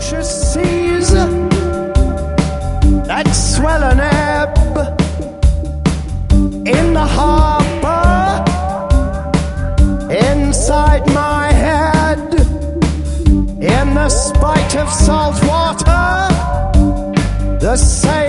tumultuous seas that swell and ebb in the harbor inside my head, in the spite of salt water, the same